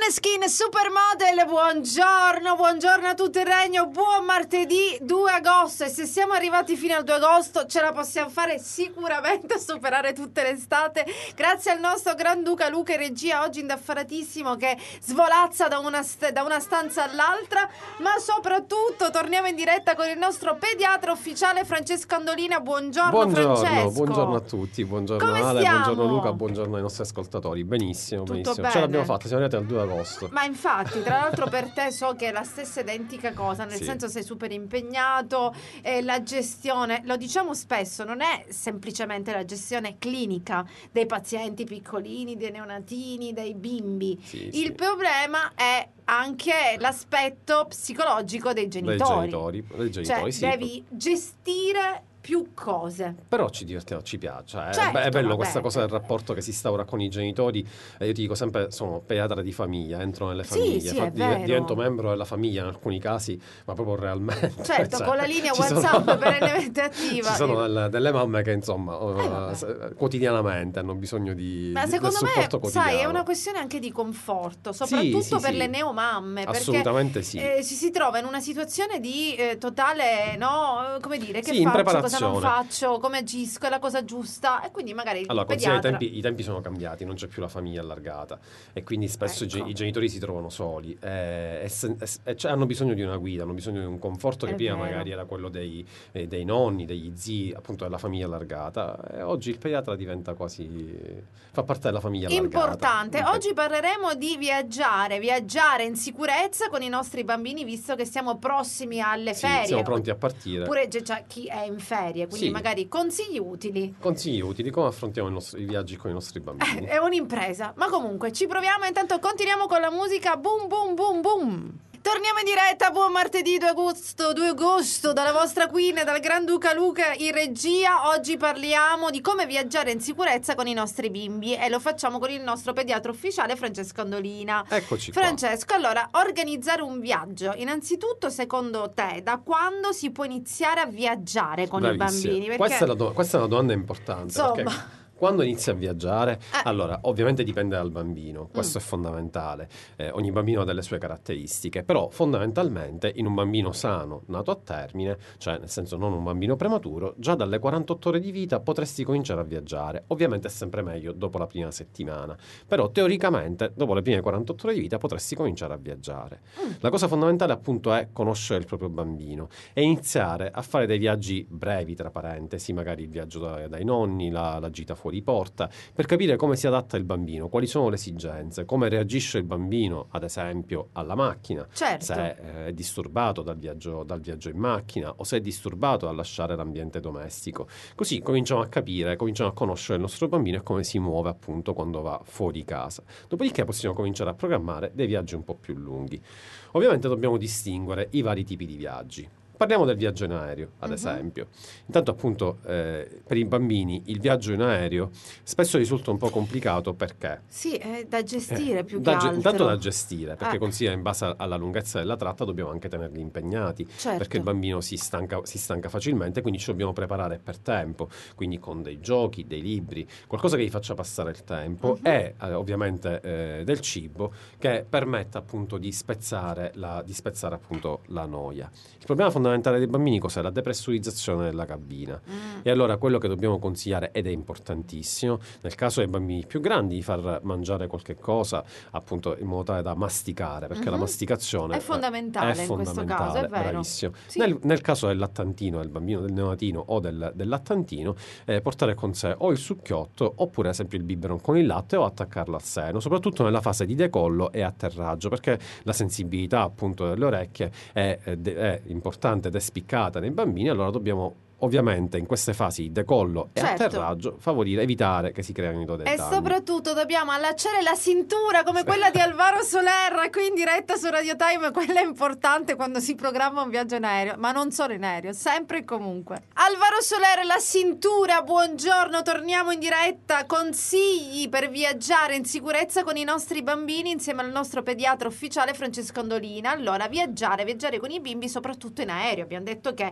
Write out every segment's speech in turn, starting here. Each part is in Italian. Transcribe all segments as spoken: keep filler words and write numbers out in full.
Måneskin Supermodel, buongiorno, buongiorno a tutto il regno, buon martedì due agosto, e se siamo arrivati fino al due agosto ce la possiamo fare sicuramente a superare tutta l'estate grazie al nostro Granduca Luca in regia, oggi indaffaratissimo, che svolazza da una, st- da una stanza all'altra, ma soprattutto torniamo in diretta con il nostro pediatra ufficiale Francesco Andolina. Buongiorno, buongiorno Francesco. Buongiorno a tutti, buongiorno Come Ale, stiamo? buongiorno Luca, buongiorno ai nostri ascoltatori. Benissimo, Tutto benissimo. bene. Ce l'abbiamo fatta, siamo arrivati al due agosto. Ma infatti, tra l'altro per te so che è la stessa identica cosa, nel Sì. senso sei super impegnato, eh, la gestione, lo diciamo spesso, non è semplicemente la gestione clinica dei pazienti piccolini, dei neonatini, dei bimbi. Sì, Il sì. problema è anche l'aspetto psicologico dei genitori. Dei genitori, dei genitori, Cioè, sì. devi gestire più cose. Però ci divertiamo, ci piace. eh. Certo, Beh, è bello vabbè. questa cosa del rapporto che si instaura con i genitori. E io ti dico sempre, sono pediatra di famiglia, entro nelle Sì, famiglie, sì, fa- è div- vero. divento membro della famiglia in alcuni casi, ma proprio realmente. Certo, Cioè, con la linea ci sono- WhatsApp perennemente attiva. Ci sono delle, delle mamme che insomma Eh, eh, vabbè. se- quotidianamente hanno bisogno di, Ma di- secondo del supporto me, quotidiano. sai, è una questione anche di conforto, soprattutto sì, per sì. le neomamme, Assolutamente sì. perché eh, ci si trova in una situazione di eh, totale, no, come dire, che Sì, in faccio, cosa preparazione. non faccio, come agisco, è la cosa giusta, e quindi magari il Allora, considera, i pediatra... tempi, i tempi sono cambiati, non c'è più la famiglia allargata e quindi spesso i Ecco. ge- i genitori si trovano soli eh, e, se- e se- e cioè hanno bisogno di una guida, hanno bisogno di un conforto che È prima vero. magari era quello dei, eh, dei nonni, degli zii, appunto della famiglia allargata. E oggi il pediatra diventa quasi... fa parte della famiglia allargata. Importante. Impe- Oggi parleremo di viaggiare, viaggiare in sicurezza con i nostri bambini, visto che siamo prossimi alle Sì, ferie. siamo pronti a partire. Oppure c'è già chi è in ferie, quindi Sì. magari consigli utili. Consigli utili, come affrontiamo il nostro- i viaggi con i nostri bambini. È un'impresa, ma comunque ci proviamo. Intanto continuiamo con la musica. Boom boom boom boom. Torniamo in diretta, buon martedì due agosto, due agosto dalla vostra Queen, dal Granduca Luca in regia. Oggi parliamo di come viaggiare in sicurezza con i nostri bimbi e lo facciamo con il nostro pediatra ufficiale Francesco Andolina. Eccoci qua. Francesco, allora, organizzare un viaggio, innanzitutto secondo te da quando si può iniziare a viaggiare con Bravissima. i bambini? Perché Questa, è la do- questa è una domanda importante. Insomma. Perché quando inizi a viaggiare, Eh. allora ovviamente dipende dal bambino, questo Mm. è fondamentale. Eh, ogni bambino ha delle sue caratteristiche, però fondamentalmente in un bambino sano, nato a termine, cioè nel senso non un bambino prematuro, già dalle quarantotto ore di vita potresti cominciare a viaggiare. Ovviamente è sempre meglio dopo la prima settimana, però teoricamente dopo le prime quarantotto ore di vita potresti cominciare a viaggiare. Mm. La cosa fondamentale appunto è conoscere il proprio bambino e iniziare a fare dei viaggi brevi, tra parentesi, magari il viaggio da- dai nonni, la, la gita fuori porta, per capire come si adatta il bambino, quali sono le esigenze, come reagisce il bambino, ad esempio, alla macchina, certo. se eh, è disturbato dal viaggio, dal viaggio in macchina o se è disturbato dal lasciare l'ambiente domestico. Così cominciamo a capire, cominciamo a conoscere il nostro bambino e come si muove appunto quando va fuori casa. Dopodiché possiamo cominciare a programmare dei viaggi un po' più lunghi. Ovviamente dobbiamo distinguere i vari tipi di viaggi. Parliamo del viaggio in aereo, ad Mhm. esempio. Intanto, appunto, eh, per i bambini il viaggio in aereo spesso risulta un po' complicato perché Sì, è da gestire eh, più da che ge- altro. intanto da gestire, perché Eh. considera in base alla lunghezza della tratta dobbiamo anche tenerli impegnati, Certo. perché il bambino si stanca, si stanca facilmente, quindi ci dobbiamo preparare per tempo, quindi con dei giochi, dei libri, qualcosa che gli faccia passare il tempo Mhm. e eh, ovviamente eh, del cibo che permetta appunto di spezzare, la, di spezzare appunto la noia. Il problema fondamentale dei bambini cos'è? La depressurizzazione della cabina. Mm. E allora quello che dobbiamo consigliare, ed è importantissimo, nel caso dei bambini più grandi, di far mangiare qualche cosa appunto in modo tale da masticare, perché Mhm. la masticazione È fondamentale è in questo fondamentale, caso, è vero. bravissimo. Sì. Nel, nel caso del lattantino, del bambino, del neonatino o del, del lattantino, eh, portare con sé o il succhiotto oppure ad esempio il biberon con il latte o attaccarlo al seno, soprattutto nella fase di decollo e atterraggio, perché la sensibilità appunto delle orecchie è, è, è importante ed è spiccata nei bambini, allora dobbiamo ovviamente in queste fasi di decollo e Certo. atterraggio favorire, evitare che si creino dei E danni. soprattutto dobbiamo allacciare la cintura come quella di Alvaro Soler qui in diretta su Radio Time. Quella è importante quando si programma un viaggio in aereo, ma non solo in aereo, sempre e comunque. Alvaro Soler, la cintura, buongiorno, torniamo in diretta. Consigli per viaggiare in sicurezza con i nostri bambini insieme al nostro pediatra ufficiale Francesco Andolina. Allora, viaggiare, viaggiare con i bimbi soprattutto in aereo. Abbiamo detto che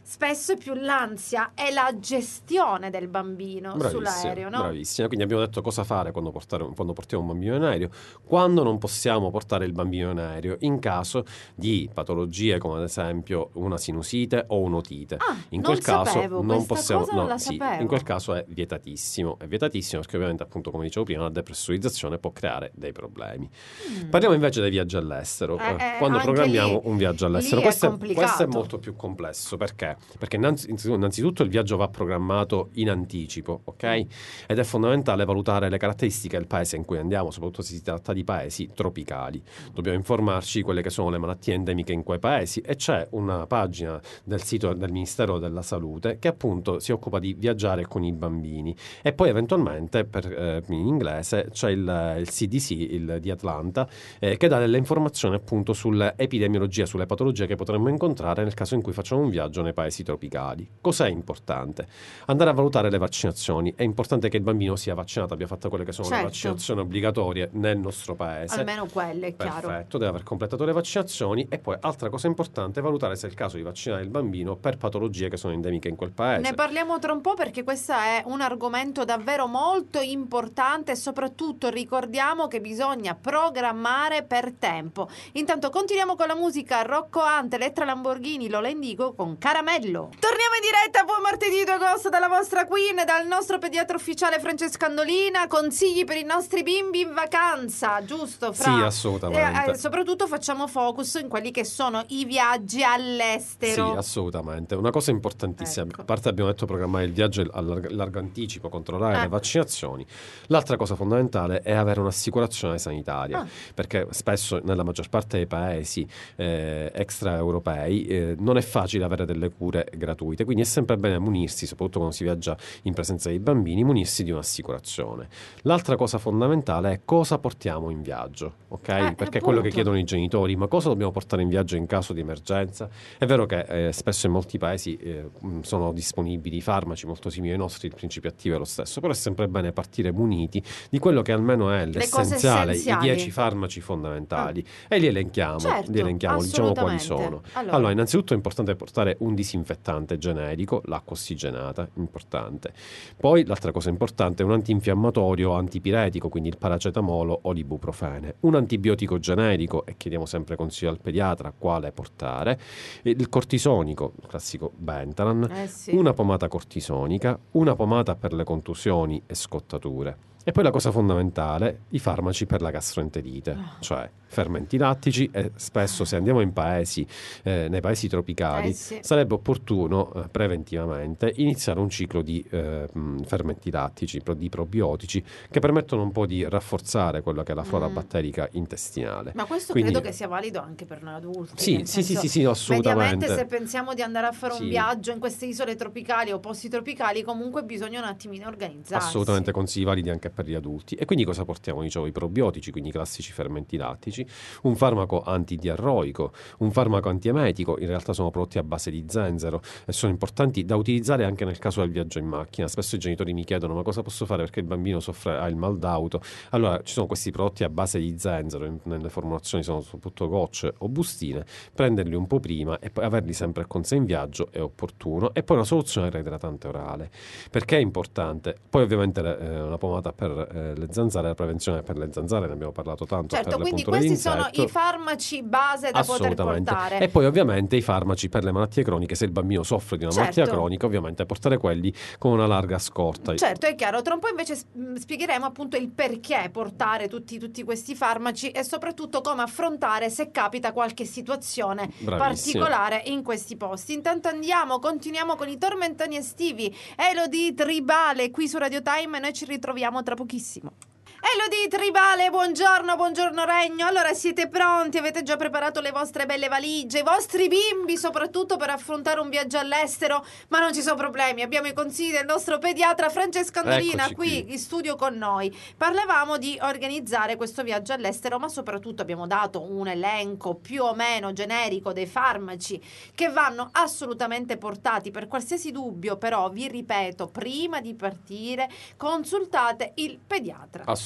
spesso è più l'ansia e la gestione del bambino Bravissima, sull'aereo, no? Bravissima, quindi abbiamo detto cosa fare quando, portare, quando portiamo un bambino in aereo, quando non possiamo portare il bambino in aereo, in caso di patologie come ad esempio una sinusite o un'otite. Ah, in non quel caso sapevo, non questa possiamo, cosa non no, la sì, sapevo. in quel caso è vietatissimo, è vietatissimo perché ovviamente appunto come dicevo prima la depressurizzazione può creare dei problemi. Mm. Parliamo invece dei viaggi all'estero, Eh, eh, quando anche programmiamo lì- un viaggio lì all'estero. è Questo è, complicato. questo è molto più complesso, perché? Perché innanzi- innanzitutto il viaggio va programmato in anticipo, ok? Ed è fondamentale valutare le caratteristiche del paese in cui andiamo, soprattutto se si tratta di paesi tropicali. Dobbiamo informarci di quelle che sono le malattie endemiche in quei paesi, e c'è una pagina del sito del Ministero della Salute che appunto si occupa di viaggiare con i bambini, e poi eventualmente per, eh, in inglese c'è il, il C D C il, di Atlanta eh, che dà delle informazioni appunto sull'epidemiologia, sulle patologie che potremmo incontrare nel caso in cui facciamo un viaggio nei paesi tropicali. Cos'è importante? Andare a valutare le vaccinazioni. È importante che il bambino sia vaccinato, abbia fatto quelle che sono Certo. le vaccinazioni obbligatorie nel nostro paese. Almeno quelle, è chiaro. Perfetto, deve aver completato le vaccinazioni. E poi altra cosa importante è valutare se è il caso di vaccinare il bambino per patologie che sono endemiche in quel paese. Ne parliamo tra un po', perché questo è un argomento davvero molto importante, e soprattutto ricordiamo che bisogna programmare per tempo. Intanto continuiamo con la musica. Rocco Hunt, Elettra Lamborghini, Lola Indigo con Caramello. Torniamo in diretta, buon martedì due agosto dalla vostra Queen, dal nostro pediatra ufficiale Francesca Andolina. Consigli per i nostri bimbi in vacanza, giusto Fra? Sì, assolutamente. Eh, eh, soprattutto facciamo focus in quelli che sono i viaggi all'estero. Sì, assolutamente. Una cosa importantissima, Ecco. a parte abbiamo detto programmare il viaggio a largo, largo anticipo, controllare Eh. le vaccinazioni, l'altra cosa fondamentale è avere un'assicurazione sanitaria, Ah. perché spesso nella maggior parte dei paesi eh, extraeuropei eh, non è facile avere delle cure gratuite, quindi è sempre bene munirsi, soprattutto quando si viaggia in presenza dei bambini, munirsi di un'assicurazione. L'altra cosa fondamentale è cosa portiamo in viaggio, ok? Eh, Perché è quello che appunto. chiedono i genitori: ma cosa dobbiamo portare in viaggio in caso di emergenza? È vero che eh, spesso in molti paesi eh, mh, sono disponibili farmaci molto simili ai nostri, il principio attivo è lo stesso, però è sempre bene partire muniti di quello che almeno è cose l'essenziale, i essenziali. dieci farmaci fondamentali, e li elenchiamo, Certo, li elenchiamo, diciamo quali assolutamente. sono. Allora. Allora, innanzitutto è importante portare un disinfettante generico, l'acqua ossigenata, importante. Poi l'altra cosa importante è un antinfiammatorio o antipiretico, quindi il paracetamolo o l'ibuprofene, un antibiotico generico, e chiediamo sempre consiglio al pediatra quale portare, il cortisonico, il classico Bentalan, Eh sì. una pomata cortisonica, una pomata per le contusioni e scottature. E poi la cosa fondamentale, i farmaci per la gastroenterite, Ah. cioè fermenti lattici, e spesso se andiamo in paesi, eh, nei paesi tropicali, Eh sì. sarebbe opportuno eh, preventivamente iniziare un ciclo di eh, mh, fermenti lattici, pro- di probiotici, che permettono un po' di rafforzare quella che è la flora Mm. batterica intestinale. Ma questo Quindi- credo che sia valido anche per noi adulti. Sì, nel sì, sì, senso, sì, sì, assolutamente. mediamente, se pensiamo di andare a fare Sì. un viaggio in queste isole tropicali o posti tropicali, comunque bisogna un attimino organizzarsi. Assolutamente consigli validi anche per gli adulti. E quindi cosa portiamo? Dicevo, i probiotici, quindi i classici fermenti lattici, un farmaco antidiarroico, un farmaco antiemetico, in realtà sono prodotti a base di zenzero e sono importanti da utilizzare anche nel caso del viaggio in macchina. Spesso i genitori mi chiedono: ma cosa posso fare perché il bambino soffre, ha il mal d'auto? Allora, ci sono questi prodotti a base di zenzero, in- nelle formulazioni sono soprattutto gocce o bustine, prenderli un po' prima e poi averli sempre con sé in viaggio è opportuno. E poi una soluzione reidratante orale. Perché è importante? Poi ovviamente eh, una pomata per eh, le zanzare, la prevenzione per le zanzare, ne abbiamo parlato tanto, Certo, per le quindi punture questi sono d'insetto. i farmaci base da poter Assolutamente. portare. E poi ovviamente i farmaci per le malattie croniche, se il bambino soffre di una Certo. malattia cronica, ovviamente portare quelli con una larga scorta. Certo, è chiaro. Tra un po' invece s- mh, spiegheremo appunto il perché portare tutti, tutti questi farmaci, e soprattutto come affrontare se capita qualche situazione Bravissimo. particolare in questi posti. Intanto andiamo, continuiamo con i tormentoni estivi. Elodie Tribale qui su Radio Time, e noi ci ritroviamo tra pochissimo. Elodie Tribale, buongiorno, buongiorno Regno. Allora, siete pronti? Avete già preparato le vostre belle valigie, i vostri bimbi soprattutto per affrontare un viaggio all'estero? Ma non ci sono problemi, abbiamo i consigli del nostro pediatra Francesca Andolina Eccoci qui, qui. in studio con noi. Parlavamo di organizzare questo viaggio all'estero, ma soprattutto abbiamo dato un elenco più o meno generico dei farmaci che vanno assolutamente portati. Per qualsiasi dubbio, però, vi ripeto, prima di partire consultate il pediatra. Assolutamente.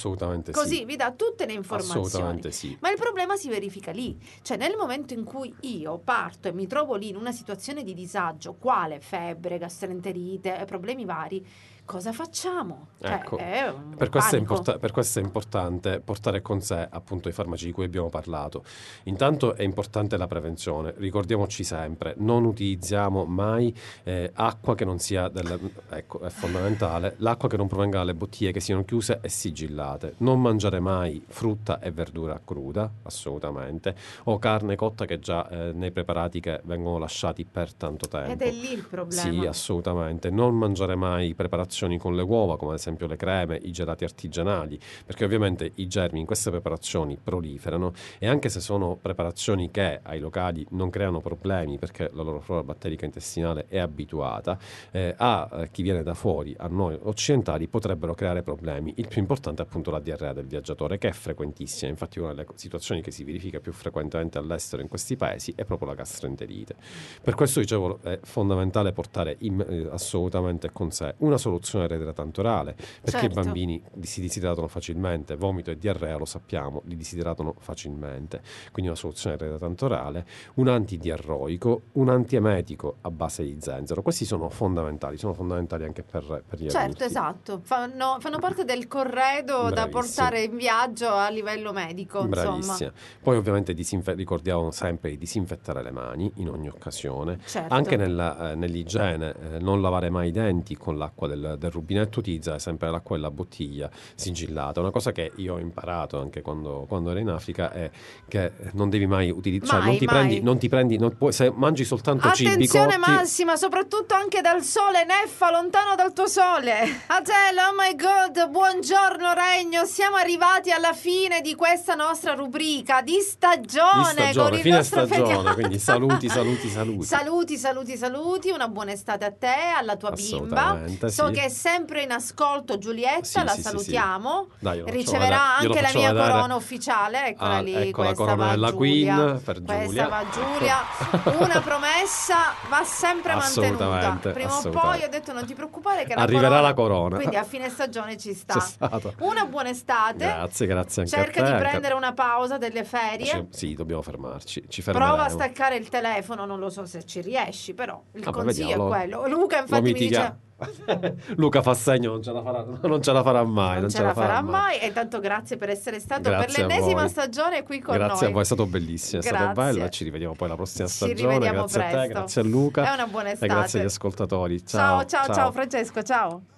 Assolutamente Così sì. vi dà tutte le informazioni. Assolutamente sì. Ma il problema si verifica lì, cioè nel momento in cui io parto e mi trovo lì in una situazione di disagio, quale febbre, gastroenterite, problemi vari, cosa facciamo? Cioè, Ecco, è un per questo, è panico. import- per questo è importante portare con sé appunto i farmaci di cui abbiamo parlato. Intanto è importante la prevenzione, ricordiamoci sempre, non utilizziamo mai eh, acqua che non sia, del, ecco, è fondamentale, l'acqua che non provenga dalle bottiglie che siano chiuse e sigillate, non mangiare mai frutta e verdura cruda, assolutamente, o carne cotta che già eh, nei preparati che vengono lasciati per tanto tempo. Ed è lì il problema. Sì, assolutamente, non mangiare mai preparazioni con le uova, come ad esempio le creme, i gelati artigianali, perché ovviamente i germi in queste preparazioni proliferano e anche se sono preparazioni che ai locali non creano problemi perché la loro flora batterica intestinale è abituata, eh, a eh, chi viene da fuori, a noi occidentali, potrebbero creare problemi. Il più importante è appunto la diarrea del viaggiatore, che è frequentissima, infatti una delle situazioni che si verifica più frequentemente all'estero in questi paesi è proprio la gastroenterite. Per questo dicevo è fondamentale portare in, eh, assolutamente con sé una soluzione reidratante orale, perché Certo. i bambini si disidratano facilmente, vomito e diarrea lo sappiamo, li disidratano facilmente, quindi una soluzione reidratante orale, un antidiarroico, un antiemetico a base di zenzero. Questi sono fondamentali, sono fondamentali anche per, per gli Certo, adulti. esatto, fanno, fanno parte del corredo da Bravissimo. portare in viaggio a livello medico, insomma. Bravissima. Poi ovviamente disinfe- ricordiamo sempre di disinfettare le mani in ogni occasione, Certo. anche nella, eh, nell'igiene, eh, non lavare mai i denti con l'acqua del, del rubinetto, utilizzare sempre l'acqua della bottiglia sigillata. Una cosa che io ho imparato anche quando, quando ero in Africa è che non devi mai utilizzare, Mai, non ti mai. prendi, non ti prendi, non puoi, se mangi soltanto cibi Attenzione cotti. massima, soprattutto anche dal sole, Neffa, lontano dal tuo sole. Adele, oh my god, buongiorno Regno, siamo arrivati alla fine di questa nostra rubrica di stagione, Di stagione, con il fine nostro stagione, pediatra. quindi saluti, saluti, saluti. Saluti, saluti, saluti, una buona estate a te, alla tua bimba. Assolutamente, So sì. che è sempre in ascolto Giulietta, Sì, la sì, sì, salutiamo. sì. Dai, io lo faccio Riceverà vedere. Io lo anche la faccio mia vedere. corona ufficiale, eccola Ah, lì, ecco la questa corona va della Giulia. Queen per Questa Giulia. va Giulia. Una promessa va sempre mantenuta. Assolutamente, Prima o assolutamente. poi ho detto non ti preoccupare che la Arriverà corona, la corona. quindi a fine stagione ci sta. C'è stato. Una buona estate. Grazie, grazie anche Cerca a te. di anche- prendere una pausa delle ferie. Ci- Sì, dobbiamo fermarci. Ci fermeremo. Prova a staccare il telefono, non lo so se ci riesci, però il Vabbè, consiglio vediamo, lo- è quello. Luca Lo infatti mi mitiga- dice Luca fa segno, non ce la farà, non ce la farà mai. non ce la farà mai. E intanto grazie per essere stato Grazie per a l'ennesima voi. stagione qui con Grazie noi. a voi, è stato bellissimo, è stato Grazie. bello. Ci rivediamo poi la prossima Ci stagione. rivediamo Grazie a te, presto. grazie a Luca. È una buona E estate. grazie agli ascoltatori. Ciao, Ciao, ciao, ciao Francesco, ciao.